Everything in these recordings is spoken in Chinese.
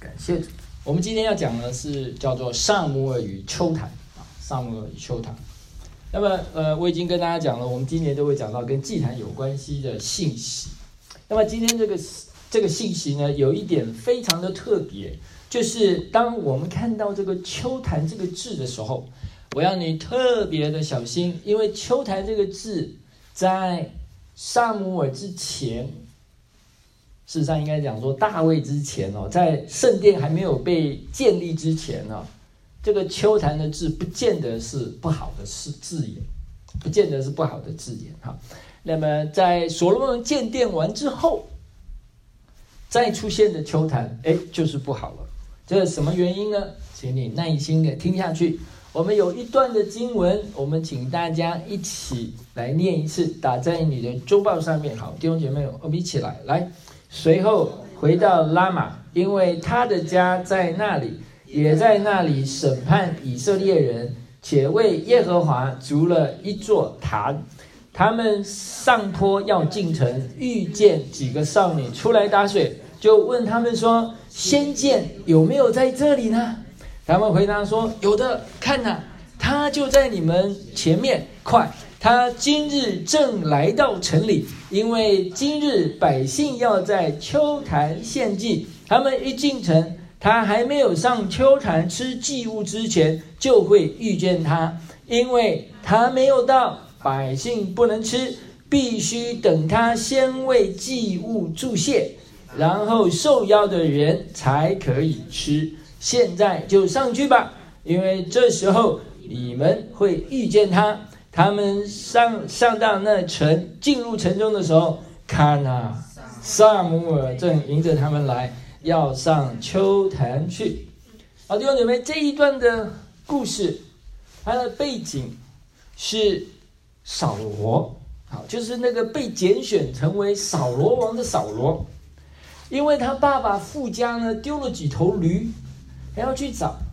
感谢主。我们今天要讲的是叫做撒母耳与丘坛啊，撒母耳与丘坛。那么我已经跟大家讲了，我们今年都会讲到跟祭坛有关系的信息。那么今天这个信息呢，有一点非常的特别，就是当我们看到这个丘坛这个字的时候，我要你特别的小心，因为丘坛这个字在撒母耳之前，事实上应该讲说大卫之前哦，在圣殿还没有被建立之前哦，这个丘坛的字不见得是不好的字眼，不见得是不好的字眼哈。那么在所罗门建殿完之后，再出现的丘坛，就是不好了。这是什么原因呢？请你耐心的听下去。我们有一段的经文，我们请大家一起来念一次，打在你的周报上面。好，弟兄姐妹，我们一起来。随后回到拉玛，因为他的家在那里，也在那里审判以色列人，且为耶和华筑了一座坛。他们上坡要进城，遇见几个少女出来打水，就问他们说：先见有没有在这里呢？他们回答说：有的，看哪，他就在你们前面，快！他今日正来到城里，因为今日百姓要在丘坛献祭。他们一进城，他还没有上丘坛吃祭物之前，就会遇见他，因为他没有到，百姓不能吃，必须等他先为祭物祝谢，然后受邀的人才可以吃。现在就上去吧，因为这时候你们会遇见他。他们上到那城，进入城中的时候，看啊，撒母耳正迎着他们来，要上丘坛去。好，弟兄姐妹，这一段的故事，它的背景是扫罗，好，就是那个被拣选成为扫罗王的扫罗，因为他爸爸父家呢丢了几头驴，还要去找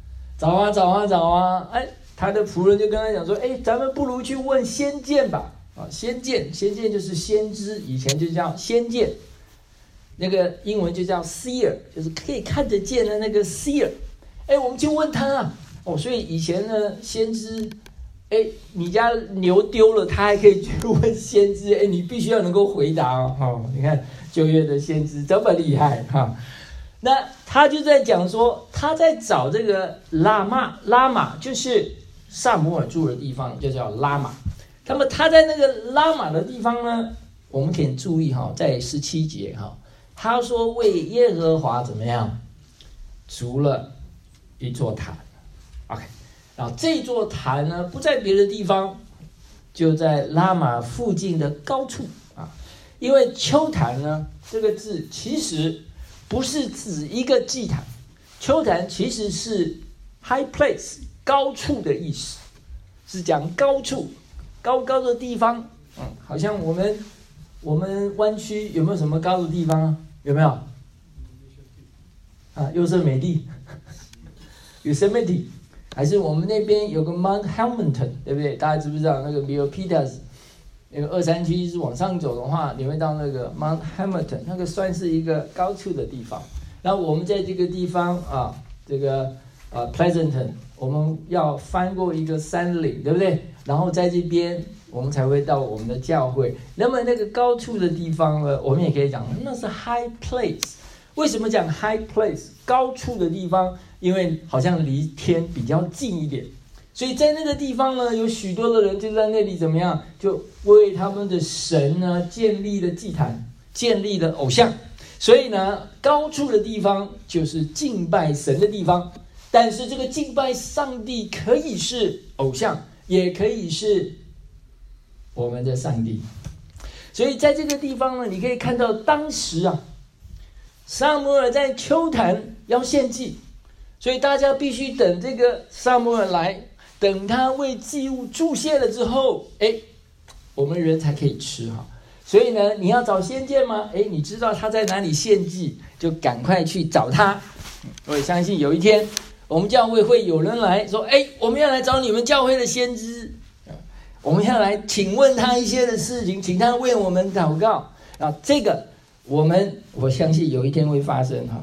啊，他的仆人就跟他讲说：咱们不如去问先见吧。先见就是先知，以前就叫先见，那个英文就叫 seer， 就是可以看得见的那个 seer。我们去问他啊。所以以前呢，先知，你家牛丢了，他还可以去问先知，你必须要能够回答哦。你看旧约的先知这么厉害哈。那他就在讲说，他在找这个拉玛就是撒母耳住的地方，就叫拉玛。那么他在那个拉玛的地方呢，我们可以注意在17节他说为耶和华怎么样筑了一座坛。OK， 然后这座坛呢不在别的地方，就在拉玛附近的高处啊。因为丘坛呢这个字其实不是指一个祭坛，丘坛其实是 high place， 高处的意思，是讲高处，高高的地方。好像我们湾区有没有什么高的地方啊？有没有？优胜美地，Yosemite， 还是我们那边有个 Mount Hamilton， 对不对？大家知不知道那个 Milpitas？那个237一直往上走的话，你会到那个 Mount Hamilton， 那个算是一个高处的地方。然后我们在这个地方这个Pleasanton， 我们要翻过一个山岭，对不对？然后在这边我们才会到我们的教会。那么那个高处的地方呢，我们也可以讲那是 high place。为什么讲 high place？ 高处的地方，因为好像离天比较近一点。所以在那个地方呢，有许多的人就在那里怎么样，就为他们的神呢建立了祭坛，建立了偶像。所以呢，高处的地方就是敬拜神的地方。但是这个敬拜上帝可以是偶像，也可以是我们的上帝。所以在这个地方呢，你可以看到当时撒母耳在丘坛要献祭，所以大家必须等这个撒母耳来，等他为祭物祝谢了之后，我们人才可以吃所以呢，你要找先见吗？你知道他在哪里献祭，就赶快去找他。我也相信有一天，我们教会会有人来说：我们要来找你们教会的先知，我们要来请问他一些的事情，请他为我们祷告。这个我相信有一天会发生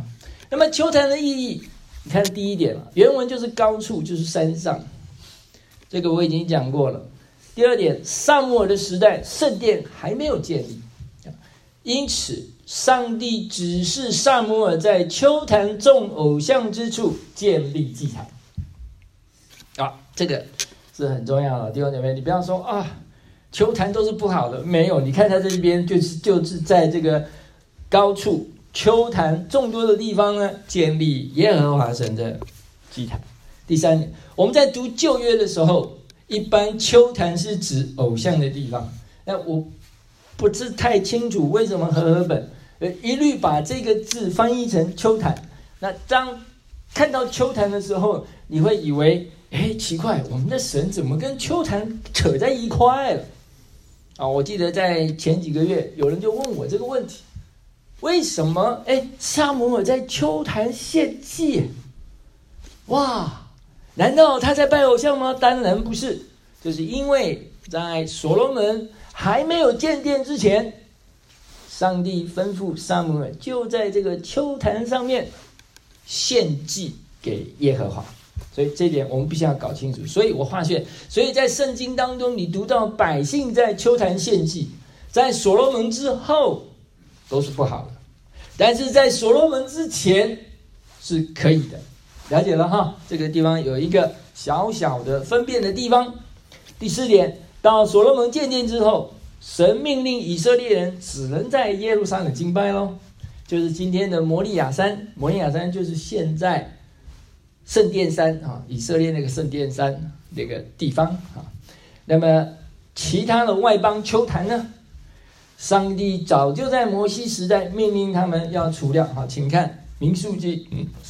那么丘坛的意义，你看第一点了，原文就是高处，就是山上，这个我已经讲过了。第二点，撒母耳的时代，圣殿还没有建立，因此上帝指示撒母耳在丘坛众偶像之处建立祭坛。这个是很重要的，弟兄姐妹，你不要说丘坛都是不好的，没有，你看他这边就是在这个高处丘坛众多的地方呢，建立耶和华神的祭坛。第三点，我们在读旧约的时候，一般丘坛是指偶像的地方，那我不是太清楚为什么和合本一律把这个字翻译成丘坛。那当看到丘坛的时候，你会以为奇怪，我们的神怎么跟丘坛扯在一块了？我记得在前几个月，有人就问我这个问题：为什么撒母耳在丘坛献祭？哇，难道他在拜偶像吗？当然不是，就是因为在所罗门还没有建殿之前，上帝吩咐撒母耳就在这个丘坛上面献祭给耶和华。所以这一点我们必须要搞清楚。所以我发现，所以在圣经当中，你读到百姓在丘坛献祭，在所罗门之后都是不好的，但是在所罗门之前是可以的。了解了哈？这个地方有一个小小的分辨的地方。第四点，到所罗门建殿之后，神命令以色列人只能在耶路撒冷敬拜咯，就是今天的摩利亚山。摩利亚山就是现在圣殿山以色列那个圣殿山那个地方那么其他的外邦丘坛呢，上帝早就在摩西时代命令他们要除掉。请看民数记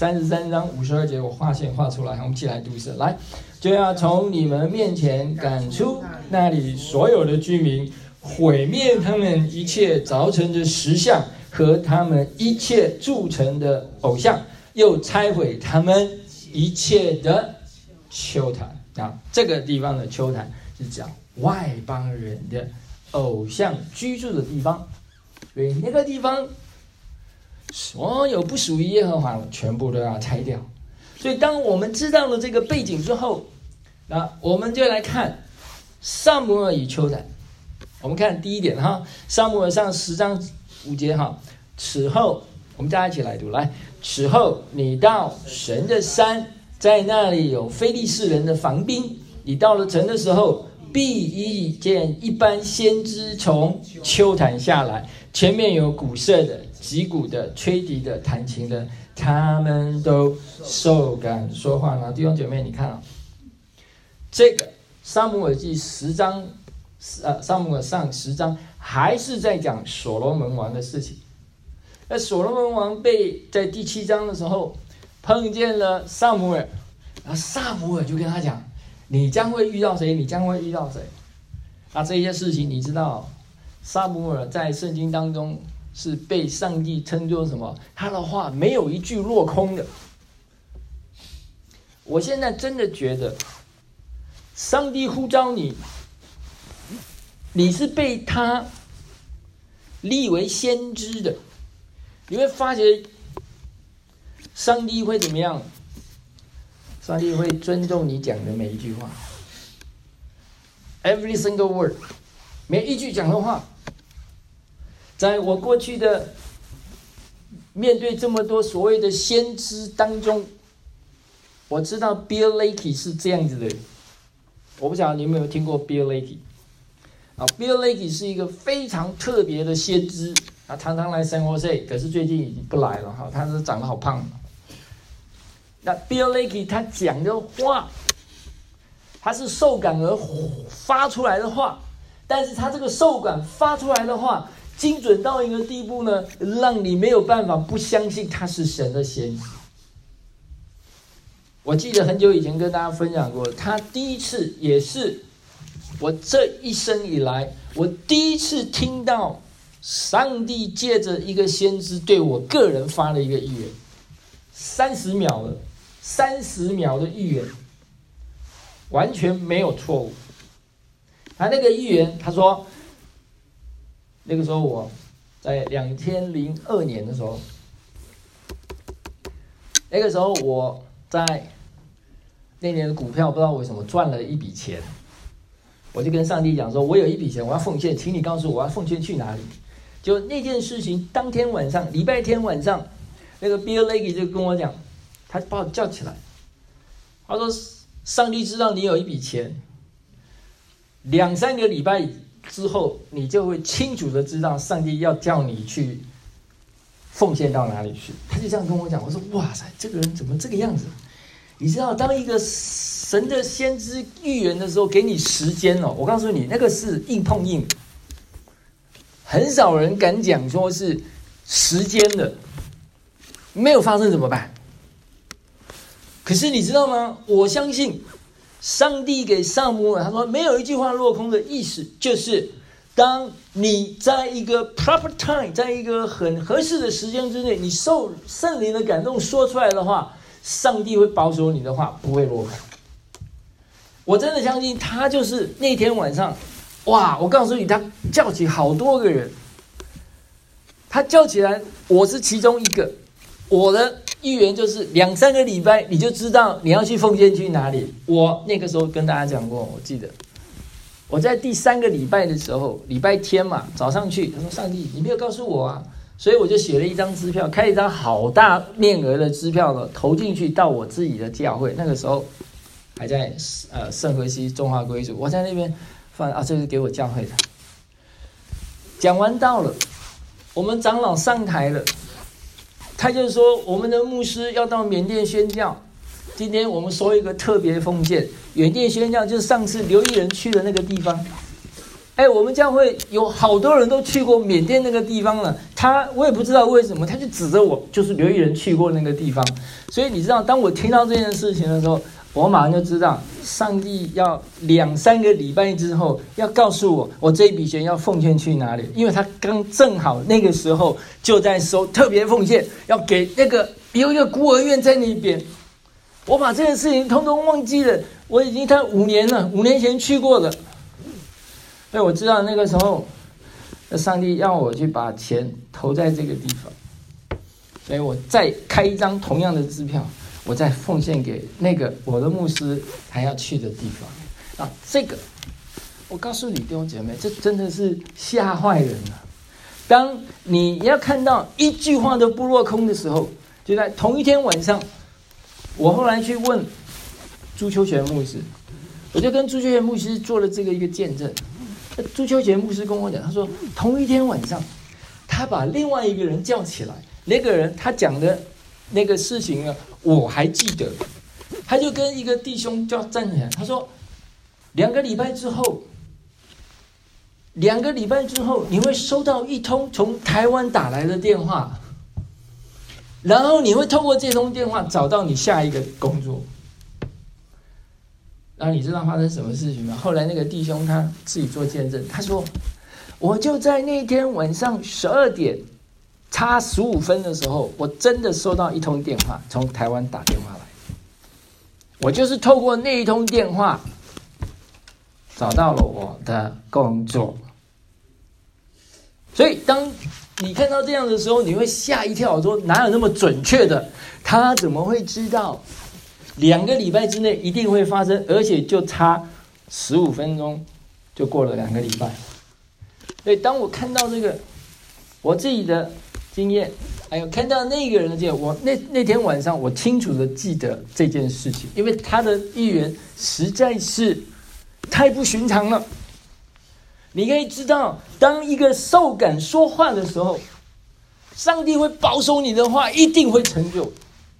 33章52节，我画线画出来，我们一起来读一次。来，就要从你们面前赶出那里所有的居民，毁灭他们一切凿成的石像和他们一切铸成的偶像，又拆毁他们一切的丘坛。这个地方的丘坛是讲外邦人的偶像居住的地方，所以那个地方所有不属于耶和华的全部都要拆掉。所以当我们知道了这个背景之后，那我们就来看撒母耳与丘坛。我们看第一点撒母耳上10章5节此后，我们大家一起来读，来，此后你到神的山，在那里有非利士人的防兵，你到了城的时候，必遇见一般先知从丘坛下来，前面有鼓瑟的、击鼓的、吹笛的、弹琴的，他们都受感说话。弟兄姐妹，你看这个撒母耳记10章，撒母耳上10章还是在讲所罗门王的事情。那所罗门王在第7章的时候碰见了撒母耳，然后撒母耳就跟他讲，你将会遇到谁，你将会遇到谁。这些事情你知道，撒母耳在圣经当中是被上帝称作什么？他的话没有一句落空的。我现在真的觉得上帝呼召你，你是被他立为先知的，你会发觉上帝会怎么样？上帝会尊重你讲的每一句话 ，every single word， 每一句讲的话。在我过去的面对这么多所谓的先知当中，我知道 Bill Lakey 是这样子的人。我不晓得你有没有听过 Bill Lakey。Bill Lakey 是一个非常特别的先知，他常常来San Jose，可是最近已经不来了他是长得好胖。那 Bill Lakey 他讲的话，他是受感而发出来的话，但是他这个受感发出来的话，精准到一个地步呢，让你没有办法不相信他是神的先知。我记得很久以前跟大家分享过，他第一次也是我这一生以来我第一次听到上帝借着一个先知对我个人发了一个预言，30秒的预言，完全没有错误。他那个预言，他说那个时候我在2002年的时候， 那个时候我在那年的股票不知道为什么赚了一笔钱，我就跟上帝讲说，我有一笔钱我要奉献，请你告诉我要奉献去哪里。就那件事情当天晚上，礼拜天晚上，那个 Bill Leggy 就跟我讲，他把我叫起来，他说上帝知道你有一笔钱，2-3个礼拜之后你就会清楚的知道上帝要叫你去奉献到哪里去。他就这样跟我讲，我说哇塞，这个人怎么这个样子？你知道当一个神的先知预言的时候，给你时间哦，我告诉你那个是硬碰硬，很少人敢讲说是时间的，没有发生怎么办？可是你知道吗？我相信上帝给撒母耳他说没有一句话落空的意思，就是当你在一个 proper time， 在一个很合适的时间之内，你受圣灵的感动说出来的话，上帝会保守你的话不会落空。我真的相信他就是那天晚上，哇！我告诉你，他叫起好多个人，他叫起来，我是其中一个。我的预言就是2-3个礼拜，你就知道你要去奉献去哪里。我那个时候跟大家讲过，我记得我在第3个礼拜的时候，礼拜天嘛，早上去，他说上帝，你没有告诉我啊。所以我就写了一张支票，开一张好大面额的支票呢，投进去到我自己的教会。那个时候还在圣荷西中华归主，我在那边放啊，这是给我教会的。讲完到了，我们长老上台了，他就说我们的牧师要到缅甸宣教，今天我们收一个特别奉献。缅甸宣教就是上次刘一人去的那个地方。我们教会有好多人都去过缅甸那个地方了，我也不知道为什么，他就指着我，就是刘一人去过那个地方。所以你知道，当我听到这件事情的时候，我马上就知道，上帝要2-3个礼拜之后要告诉我，我这一笔钱要奉献去哪里，因为他正好那个时候就在收特别奉献，要给那个有一个孤儿院在那边。我把这件事情通通忘记了，我已经看5年了，5年前去过的。所以我知道那个时候，上帝让我去把钱投在这个地方，所以我再开一张同样的支票，我再奉献给那个我的牧师还要去的地方。这个我告诉你弟兄姐妹，这真的是吓坏人了。当你要看到一句话都不落空的时候，就在同一天晚上，我后来去问朱秋全牧师，我就跟朱秋全牧师做了这个一个见证。朱秋全牧师跟我讲，他说同一天晚上，他把另外一个人叫起来，那个人他讲的那个事情呢，我还记得。他就跟一个弟兄叫站起来，他说2个礼拜之后，你会收到一通从台湾打来的电话，然后你会透过这通电话找到你下一个工作。然后你知道发生什么事情吗？后来那个弟兄他自己做见证，他说我就在那天晚上12点差15分的时候，我真的收到一通电话，从台湾打电话来，我就是透过那一通电话找到了我的工作。所以当你看到这样的时候，你会吓一跳，说哪有那么准确的？他怎么会知道2个礼拜之内一定会发生，而且就差15分钟就过了2个礼拜。所以当我看到这个我自己的经验，还有看到那个人的经验，我那天晚上我清楚的记得这件事情，因为他的预言实在是太不寻常了。你可以知道，当一个受感说话的时候，上帝会保守你的话一定会成就。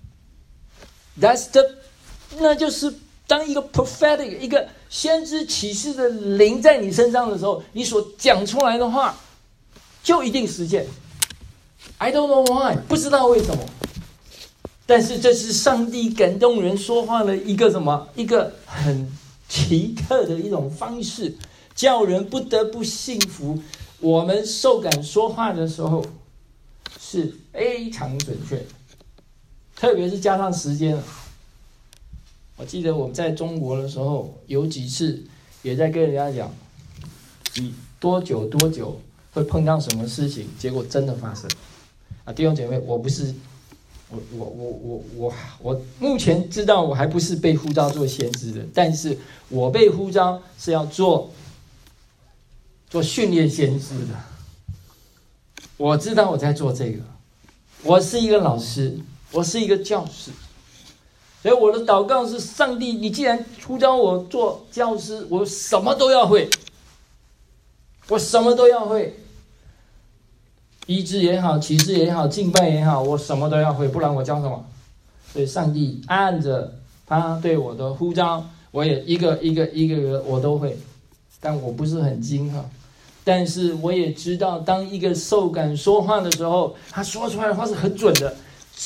那就是当一个 prophetic 一个先知启示的灵在你身上的时候，你所讲出来的话就一定实现。I don't know why， 不知道为什么，但是这是上帝感动人说话的一个一个很奇特的一种方式，叫人不得不信服。我们受感说话的时候是非常准确，特别是加上时间。我记得我们在中国的时候，有几次也在跟人家讲，你多久会碰到什么事情，结果真的发生。弟兄姐妹，我不是我目前知道我还不是被呼召做先知的，但是我被呼召是要做训练先知的。我知道我在做这个，我是一个老师，我是一个教师，所以我的祷告是：上帝，你既然呼召我做教师，我什么都要会，我什么都要会。医治也好，启示也好，敬拜也好，我什么都要会，不然我教什么？所以上帝按着他对我的呼召，我也一个我都会，但我不是很精哈。但是我也知道，当一个受感说话的时候，他说出来的话是很准的，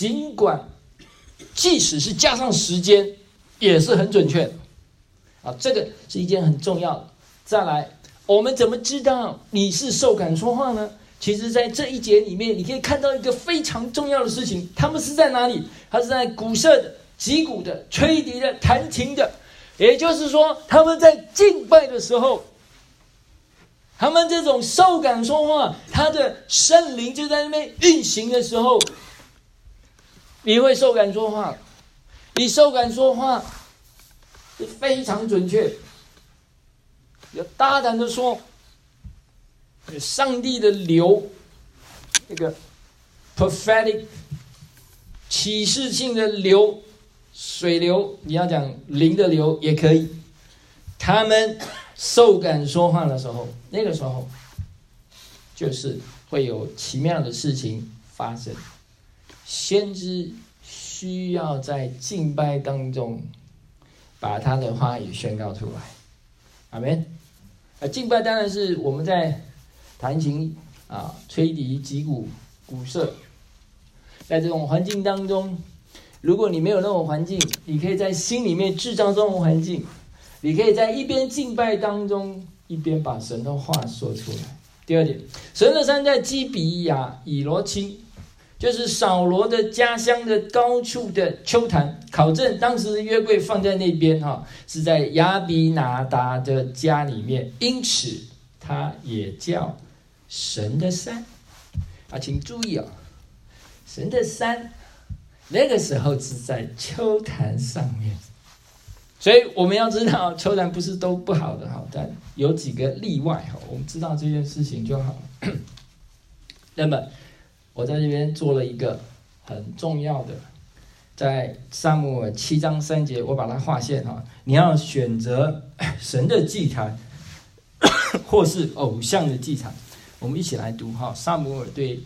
即使是加上时间，也是很准确的。啊，这个是一件很重要的。再来，我们怎么知道你是受感说话呢？其实在这一节里面，你可以看到一个非常重要的事情，他们是在哪里？他是在鼓瑟的、击鼓的、吹笛的、弹琴的，也就是说，他们在敬拜的时候，他们这种受感说话，他的圣灵就在那边运行的时候，你会受感说话，你受感说话是非常准确，要大胆的说。上帝的流，那个 prophetic 启示性的流，水流，你要讲灵的流也可以。他们受感说话的时候，那个时候就是会有奇妙的事情发生。先知需要在敬拜当中把他的话语宣告出来。阿们。敬拜当然是我们在弹琴啊、吹笛、击鼓、鼓瑟，在这种环境当中，如果你没有那种环境，你可以在心里面制造这种环境，你可以在一边敬拜当中，一边把神的话说出来。第二点，神的山在基比亚以罗青，就是扫罗的家乡的高处的丘坛。考证当时的约柜放在那边是在亚比拿达的家里面，因此它也叫神的山请注意神的山那个时候是在丘坛上面，所以我们要知道丘坛不是都不好的但有几个例外我们知道这件事情就好了。那么我在这边做了一个很重要的，在撒母耳7章3节，我把它划线你要选择神的祭坛或是偶像的祭坛。我们一起来读撒母耳对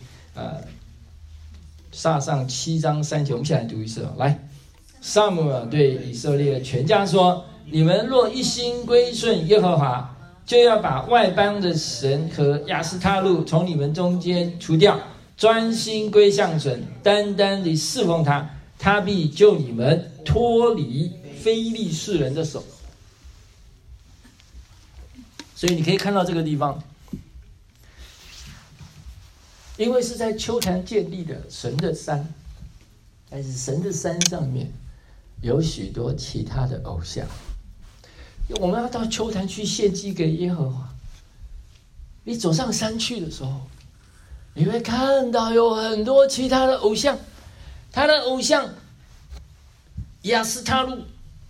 撒上7章3节，我们一起来读一次来，撒母耳对以色列全家说：你们若一心归顺耶和华，就要把外邦的神和亚斯他路从你们中间除掉，专心归向神，单单地侍奉他，他必救你们脱离非利士人的手。所以你可以看到这个地方，因为是在丘坛建立的神的山，但是神的山上面有许多其他的偶像，我们要到丘坛去献祭给耶和华。你走上山去的时候，你会看到有很多其他的偶像，他的偶像亚斯他路、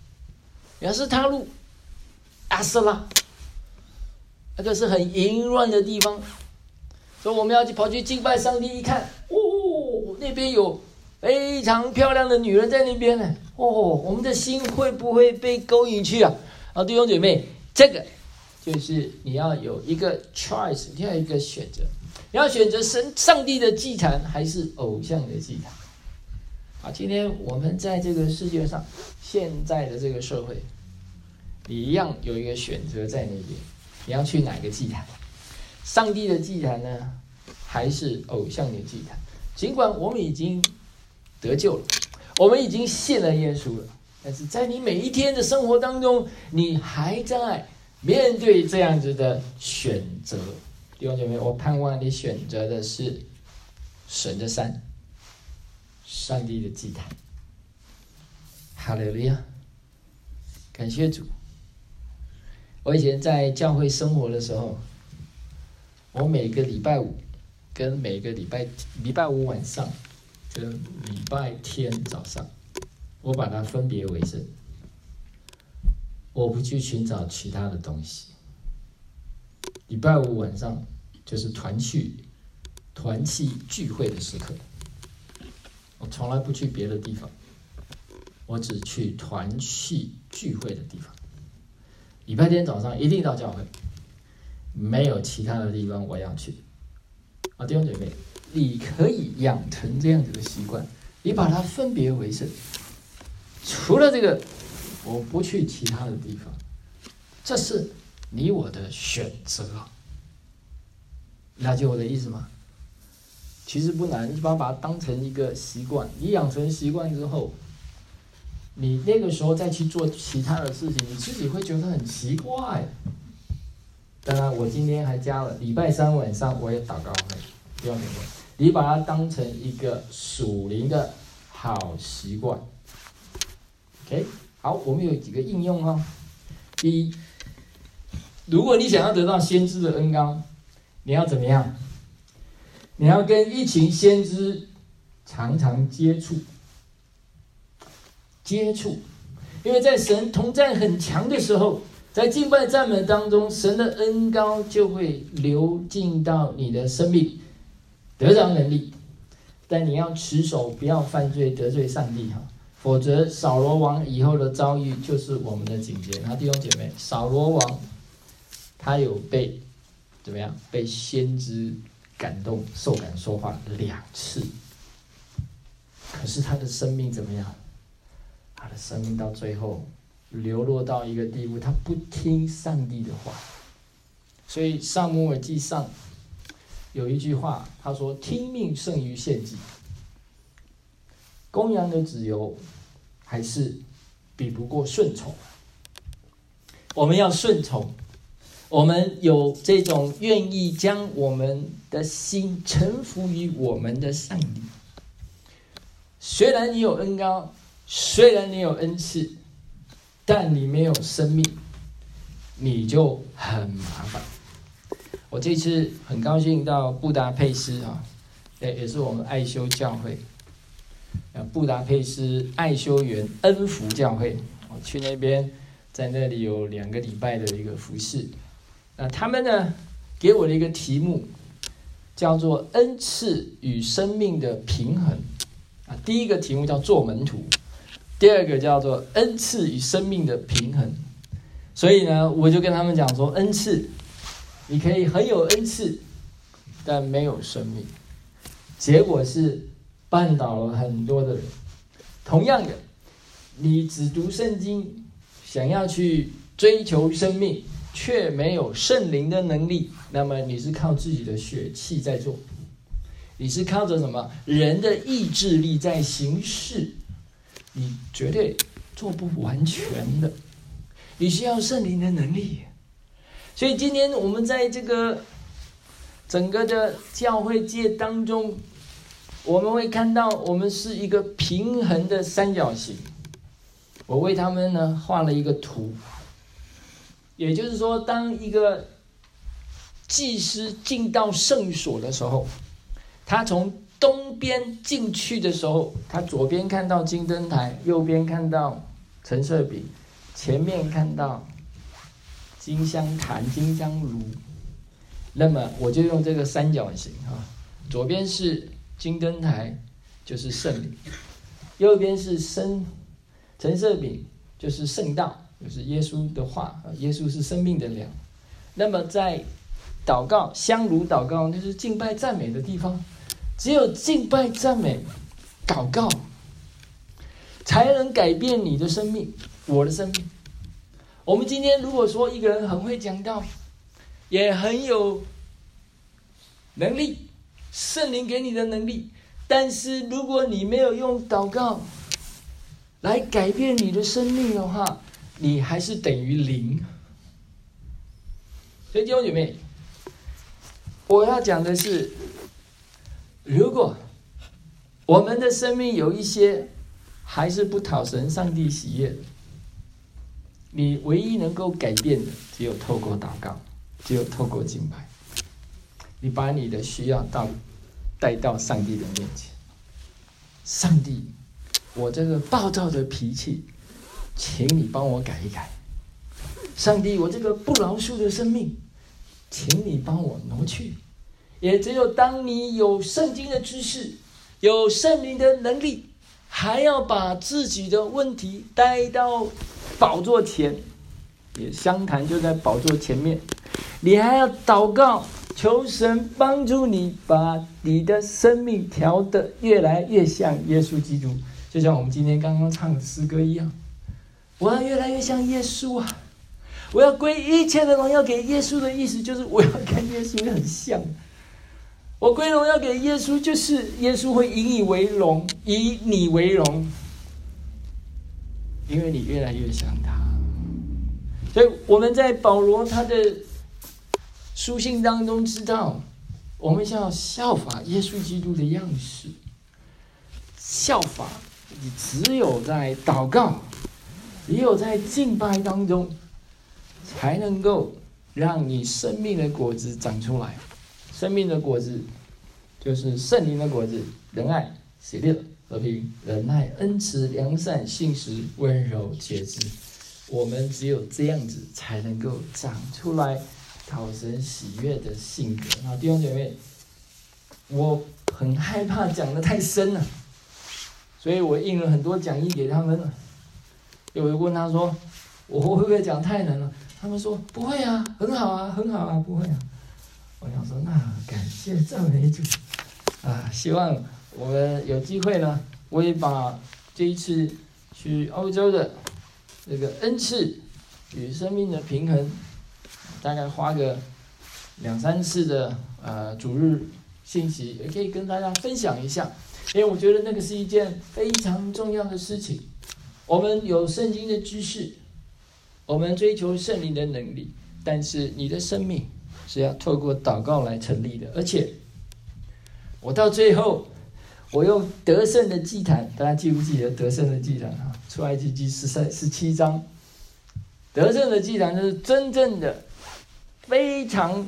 阿瑟拉，那个是很淫乱的地方。所以我们要跑去敬拜上帝，一看，那边有非常漂亮的女人在那边呢，我们的心会不会被勾引去啊？弟兄姐妹，这个就是你要有一个 choice， 你要有一个选择，你要选择上帝的祭坛还是偶像的祭坛。今天我们在这个世界上，现在的这个社会，你一样有一个选择在那边，你要去哪个祭坛？上帝的祭坛呢，还是偶像的祭坛？尽管我们已经得救了，我们已经信了耶稣了，但是在你每一天的生活当中，你还在面对这样子的选择。弟兄姐妹，我盼望你选择的是神的山，上帝的祭坛。哈利路亚，感谢主。我以前在教会生活的时候，我每个礼拜五跟每个礼拜五晚上， 这礼拜天早上，我把它分别为圣，我不去寻找其他的东西。礼拜五晚上就是团契聚会的时刻，我从来不去别的地方，我只去团契聚会的地方。礼拜天早上一定到教会，没有其他的地方我要去。弟兄姐妹，你可以养成这样子的习惯，你把它分别为圣。除了这个，我不去其他的地方，这是你我的选择。了解我的意思吗？其实不难，你把它当成一个习惯。你养成习惯之后，你那个时候再去做其他的事情，你自己会觉得很奇怪。当然，我今天还加了礼拜三晚上我也祷告会，不要明白，你把它当成一个属灵的好习惯。OK， 好，我们有几个应用哦。第一，如果你想要得到先知的恩膏，你要怎么样？你要跟一群先知常常接触，因为在神同在很强的时候，在敬拜赞美当中，神的恩膏就会流进到你的生命，得着能力。但你要持守，不要犯罪得罪上帝哈，否则扫罗王以后的遭遇就是我们的警戒。然后弟兄姐妹，扫罗王他有被怎么样？被先知感动、受感说话2次，可是他的生命怎么样？他的生命到最后流落到一个地步，他不听上帝的话。所以撒母耳记上有一句话，他说：“听命胜于献祭。”公羊的脂油还是比不过顺从。我们要顺从，我们有这种愿意将我们的心臣服于我们的上帝。虽然你有恩膏，虽然你有恩赐，但你没有生命，你就很麻烦。我这次很高兴到布达佩斯啊，也是我们爱修教会，布达佩斯爱修园恩福教会，我去那边，在那里有2个礼拜的一个服事。他们呢给我的一个题目叫做恩赐与生命的平衡。第一个题目叫做门徒，第二个叫做恩赐与生命的平衡。所以呢，我就跟他们讲说，恩赐你可以很有恩赐，但没有生命，结果是绊倒了很多的人。同样的，你只读圣经，想要去追求生命，却没有圣灵的能力，那么你是靠自己的血气在做，你是靠着什么？人的意志力在行事，你绝对做不完全的，你需要圣灵的能力。所以今天我们在这个整个的教会界当中，我们会看到我们是一个平衡的三角形。我为他们呢画了一个图，也就是说，当一个祭司进到圣所的时候，他从东边进去的时候，他左边看到金灯台，右边看到陈设饼，前面看到金香坛、金香炉。那么我就用这个三角形啊，左边是金灯台，就是圣灵；右边是陈设饼，就是圣道，就是耶稣的话，耶稣是生命的粮。那么在祷告香炉祷告，就是敬拜赞美的地方。只有敬拜赞美祷告，才能改变你的生命，我的生命。我们今天如果说一个人很会讲道，也很有能力，圣灵给你的能力，但是如果你没有用祷告来改变你的生命的话，你还是等于零。所以弟兄姐妹，我要讲的是，如果我们的生命有一些还是不讨神上帝喜悦的，你唯一能够改变的，只有透过祷告，只有透过敬拜。你把你的需要带到上帝的面前。 上帝，我这个暴躁的脾气，请你帮我改一改。上帝，我这个不饶恕的生命，请你帮我挪去。也只有当你有圣经的知识，有圣灵的能力，还要把自己的问题带到宝座前，也相谈就在宝座前面，你还要祷告，求神帮助你把你的生命调得越来越像耶稣基督，就像我们今天刚刚唱的诗歌一样。我要越来越像耶稣啊！我要归一切的荣耀给耶稣的意思就是我要跟耶稣很像。我归荣耀给耶稣，就是耶稣会以你为荣，以你为荣，因为你越来越像他。所以我们在保罗他的书信当中知道，我们要效法耶稣基督的样式。效法你只有在祷告，只有在敬拜当中，才能够让你生命的果子长出来。生命的果子就是圣灵的果子，仁爱、喜乐、和平、忍耐、恩慈、良善、信实、温柔、节制。我们只有这样子才能够长出来讨神喜悦的性格。好，弟兄姐妹，我很害怕讲得太深了，所以我印了很多讲义给他们了。有人问他说，我会不会讲太难了？他们说不会啊，很好啊，很好啊，不会啊。我想说，那感谢赞美主啊！希望我们有机会呢，我也把这一次去欧洲的这个恩赐与生命的平衡，大概花个2-3次的主日信息，也可以跟大家分享一下，因为我觉得那个是一件非常重要的事情。我们有圣经的知识，我们追求圣灵的能力，但是你的生命是要透过祷告来成立的。而且我到最后我用得胜的祭坛，大家记不记得得胜的祭坛啊？出埃及记17章，得胜的祭坛就是真正的非常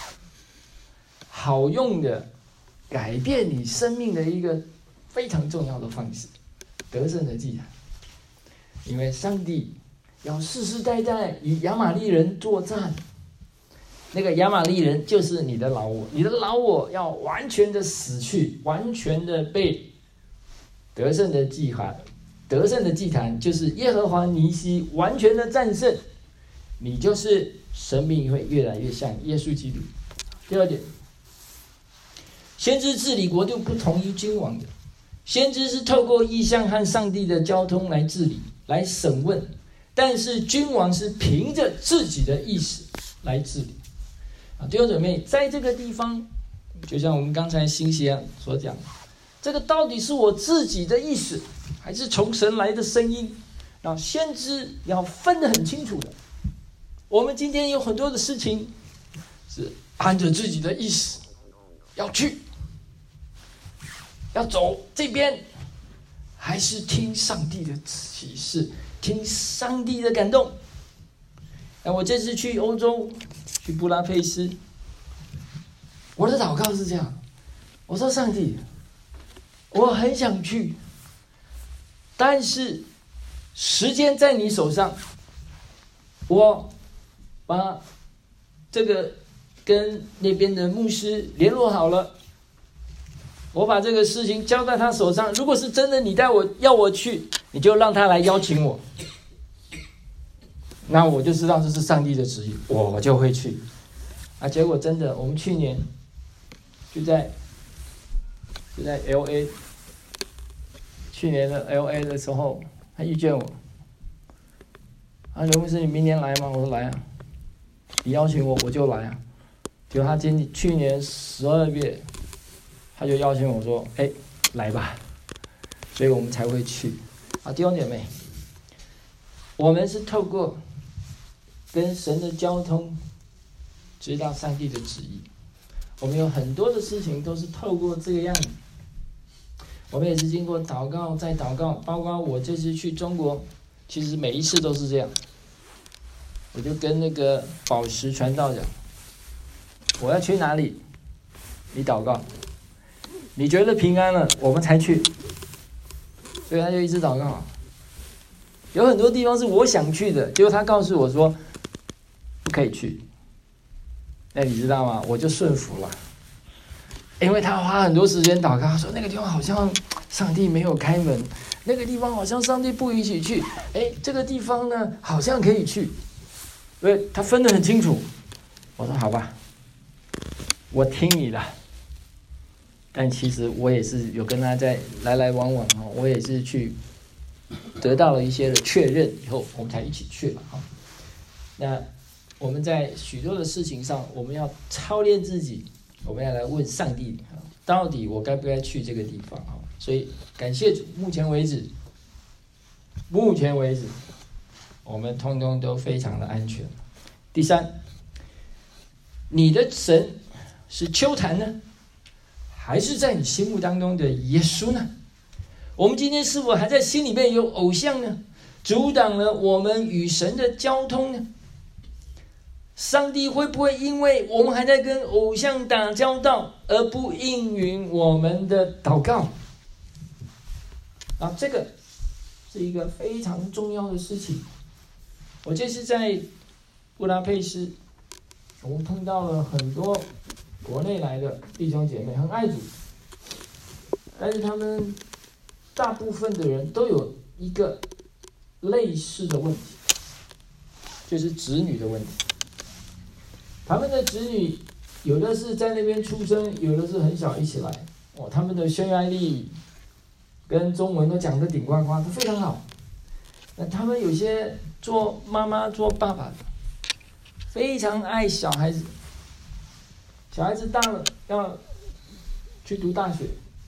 好用的改变你生命的一个非常重要的方式。得胜的祭坛，因为上帝要世世代代与亚玛力人作战，那个亚玛力人就是你的老我，你的老我要完全的死去，完全的被得胜的祭坛，得胜的祭坛就是耶和华尼西完全的战胜，你就是生命会越来越像耶稣基督。第二点，先知治理国度不同于君王的，先知是透过异象和上帝的交通来治理，来审问，但是君王是凭着自己的意识来治理。弟兄姊妹，在这个地方，就像我们刚才新西安所讲，这个到底是我自己的意识，还是从神来的声音？先知要分得很清楚的。我们今天有很多的事情是按着自己的意识要去，要走这边，还是听上帝的启示，听上帝的感动？我这次去欧洲，去布拉佩斯，我的祷告是这样，我说上帝，我很想去，但是时间在你手上，我把这个跟那边的牧师联络好了，我把这个事情交在他手上，如果是真的你要我去，你就让他来邀请我，那我就知道这是上帝的旨意，我就会去。结果真的，我们去年就在 LA， 去年的 LA 的时候，他遇见我，刘牧师，你明年来吗？我说来啊，你邀请我，我就来啊。结果他去年12月，他就邀请我说，来吧，所以我们才会去。弟兄姐妹，我们是透过跟神的交通，知道上帝的旨意。我们有很多的事情都是透过这个样子。我们也是经过祷告再祷告，包括我这次去中国，其实每一次都是这样。我就跟那个宝石传道讲，我要去哪里，你祷告，你觉得平安了，我们才去。 所以他就一直祷告。有很多地方是我想去的，结果他告诉我说不可以去。那你知道吗？我就顺服了，因为他花很多时间祷告，他说那个地方好像上帝没有开门，那个地方好像上帝不允许去，这个地方呢好像可以去，所以他分得很清楚。我说好吧，我听你的。但其实我也是有跟他在来来往往，我也是去得到了一些的确认以后，我们才一起去了。那我们在许多的事情上，我们要操练自己，我们要来问上帝，到底我该不该去这个地方？所以感谢主，目前为止，我们通通都非常的安全。第三，你的神是邱坛呢，还是在你心目当中的耶稣呢？我们今天是否还在心里面有偶像呢？阻挡了我们与神的交通呢？上帝会不会因为我们还在跟偶像打交道而不应允我们的祷告？这个是一个非常重要的事情。我这次在布达佩斯，我们碰到了很多国内来的弟兄姐妹，很爱主，但是他们大部分的人都有一个类似的问题，就是子女的问题。他们的子女有的是在那边出生，有的是很小一起来，他们的匈牙利语跟中文都讲得顶呱呱，都非常好。那他们有些做妈妈做爸爸的，非常爱小孩子，小孩子大了要去读大学，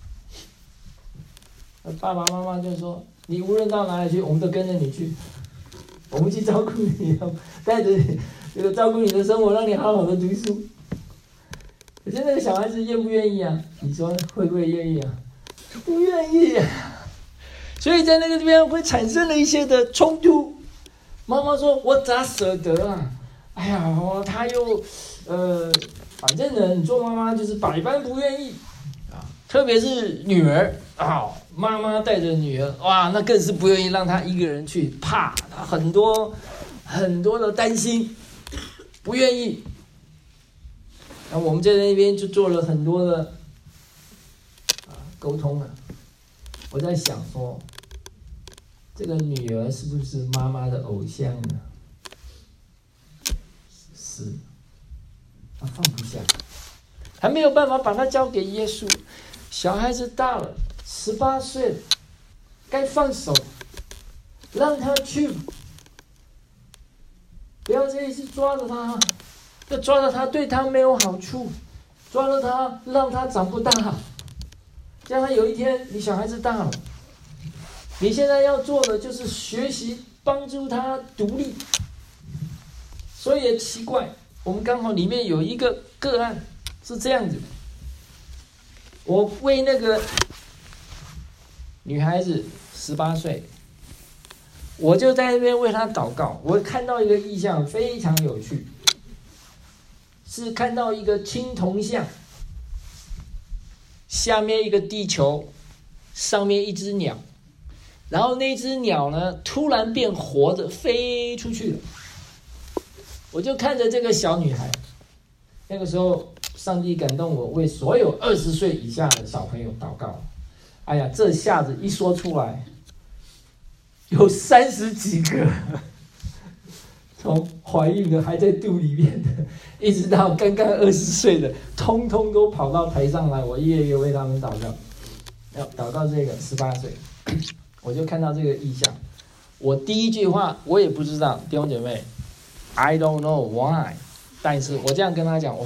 爸爸妈妈就说你无论到哪里去，我们都跟着你去，我们去照顾你，带着你这个照顾你的生活，让你好好的读书。可是那个小孩子愿不愿意啊？你说会不会愿意啊？不愿意啊。所以在那个地方会产生了一些的冲突。妈妈说：“我咋舍得啊？哎呀，他又反正呢，你做妈妈就是百般不愿意啊，特别是女儿啊，妈妈带着女儿，哇，那更是不愿意让她一个人去，怕她很多的担心，不愿意。那我们在那边就做了很多的沟通啊。我在想说，这个女儿是不是妈妈的偶像呢？是，她放不下，还没有办法把她交给耶稣。小孩子大了，18岁了，该放手，让他去，不要这一次抓着他，就抓着他对他没有好处，抓着他让他长不大，将来有一天你小孩子大了，你现在要做的就是学习帮助他独立。所以也奇怪，我们刚好里面有一个个案是这样子，我为那个女孩子18岁，我就在那边为她祷告。我看到一个意象非常有趣，是看到一个青铜像，下面一个地球，上面一只鸟，然后那只鸟呢突然变活的飞出去了。我就看着这个小女孩，那个时候上帝感动我为所有20岁以下的小朋友祷告。哎呀，这下子一说出来，有30几个，从怀孕的还在肚里面的，一直到刚刚20岁的，通通都跑到台上来，我一个一个为他们祷告。要祷告这个18岁，我就看到这个意象。我第一句话我也不知道，弟兄姐妹 ，I don't know why， 但是我这样跟他讲，我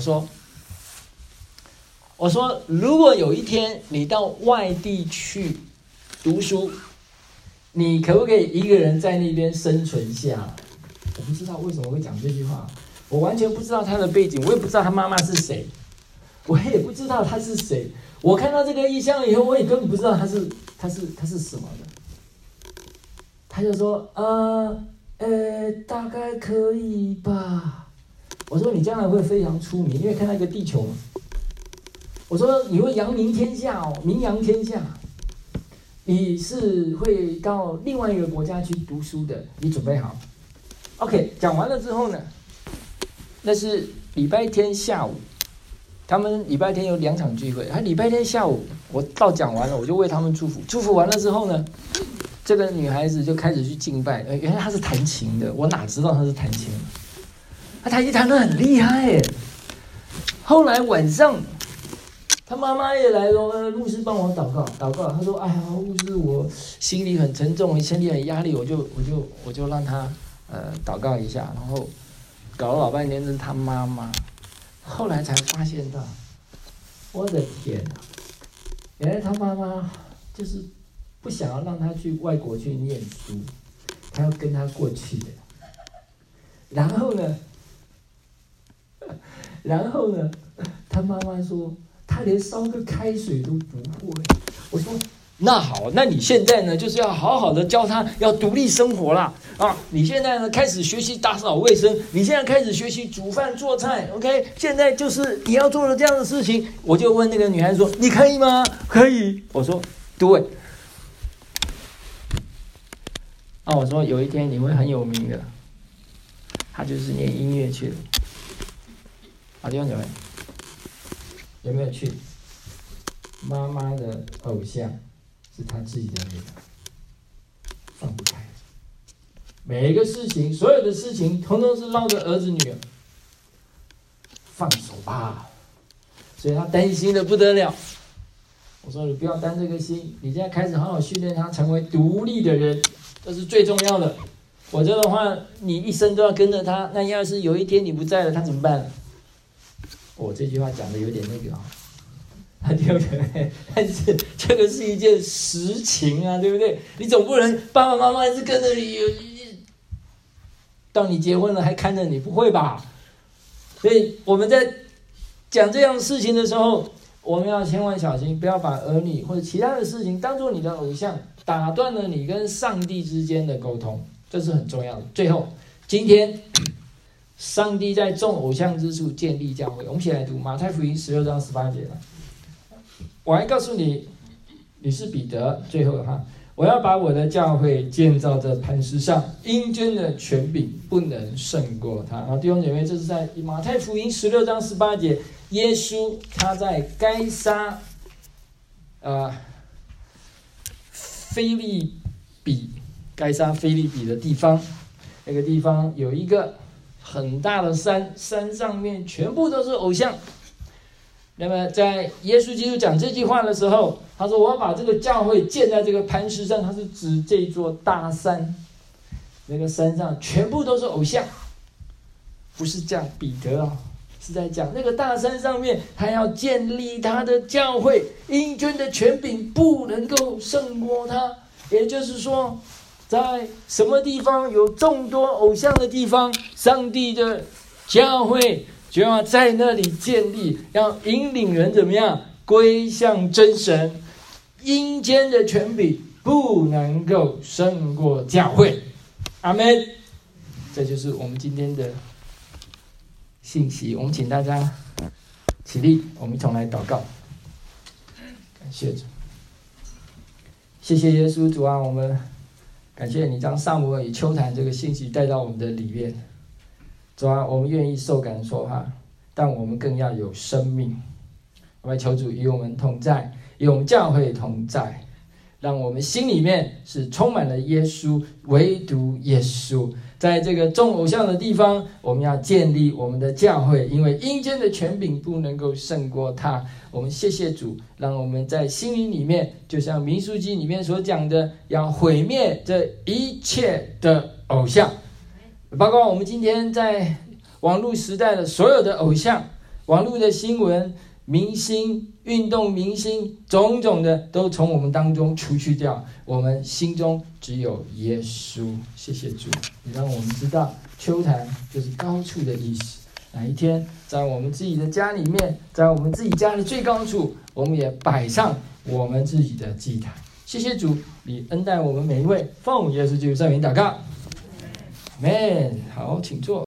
说，如果有一天你到外地去读书，你可不可以一个人在那边生存下来？我不知道为什么会讲这句话，我完全不知道他的背景，我也不知道他妈妈是谁，我也不知道他是谁。我看到这个意象以后，我也根本不知道他是什么的。他就说大概可以吧。我说你将来会非常出名，因为看到一个地球嘛。我说你会扬名天下哦，名扬天下。 你是会到另外一个国家去读书的，你准备好 ？OK， 讲完了之后呢，那是礼拜天下午，他们礼拜天有2场聚会，礼拜天下午我到讲完了，我就为他们祝福，祝福完了之后呢，这个女孩子就开始去敬拜，原来她是弹琴的，我哪知道她是弹琴的，她弹琴弹得很厉害耶。后来晚上。他妈妈也来了，牧师帮我祷告。他说：“哎呀，牧师，我心里很沉重，心里很压力，我就让他祷告一下。然后搞了老半天是他妈妈，后来才发现到，我的天啊！原来他妈妈就是不想要让他去外国去念书，他要跟他过去的。然后呢，他妈妈说。”他连烧个开水都不会。我说那好，那你现在呢，就是要好好的教他要独立生活啦啊！你现在呢开始学习打扫卫生，你现在开始学习煮饭做菜 ，OK？ 现在就是你要做的这样的事情。我就问那个女孩子说：“你可以吗？”可以。我说对。我说有一天你会很有名的。他就是念音乐去了。好，弟兄姐妹。有没有去？妈妈的偶像是他自己的女儿，放不开。每一个事情，所有的事情，统统是绕着儿子女儿，放手吧。所以他担心的不得了。我说你不要担这个心，你现在开始好好训练他成为独立的人，这是最重要的。否则的话，你一生都要跟着他，那要是有一天你不在了，他怎么办？我这句话讲的有点那个对不对？但是这个是一件实情啊，对不对？你总不能爸爸妈妈还是跟着你，到你结婚了还看着你，不会吧？所以我们在讲这样的事情的时候，我们要千万小心，不要把儿女或者其他的事情当作你的偶像，打断了你跟上帝之间的沟通，这是很重要的。最后，今天。上帝在众偶像之处建立教会，我们一起来读马太福音16章18节。我还告诉你，你是彼得，最后我要把我的教会建造在磐石上，阴间的权柄不能胜过他。弟兄姐妹，这是在马太福音16章18节，耶稣他在该撒腓利比的地方，那个地方有一个。很大的山，山上面全部都是偶像。那么在耶稣基督讲这句话的时候，他说：“我要把这个教会建在这个磐石上。”他是指这座大山，那个山上全部都是偶像，不是讲彼得是在讲那个大山上面，他要建立他的教会，阴间的权柄不能够胜过他。也就是说。在什么地方有众多偶像的地方，上帝的教会就要在那里建立，要引领人怎么样归向真神。阴间的权柄不能够胜过教会。阿们。这就是我们今天的信息。我们请大家起立，我们一同来祷告。感谢主，谢谢耶稣主啊，我们。感谢你将撒母耳与丘坛这个信息带到我们的里面，主啊，我们愿意受感说话，但我们更要有生命。我们求主与我们同在，与我们教会同在，让我们心里面是充满了耶稣，唯独耶稣。在这个众偶像的地方，我们要建立我们的教会，因为阴间的权柄不能够胜过他。我们谢谢主，让我们在心灵里面，就像民数记里面所讲的，要毁灭这一切的偶像，包括我们今天在网络时代的所有的偶像，网络的新闻、明星、运动明星，种种的都从我们当中除去掉，我们心中只有耶稣。谢谢主，你让我们知道丘坛就是高处的意思。哪一天在我们自己的家里面，在我们自己家的最高处，我们也摆上我们自己的祭坛。谢谢主，你恩待我们每一位，奉耶稣基督圣名祷告，阿们。好，请坐。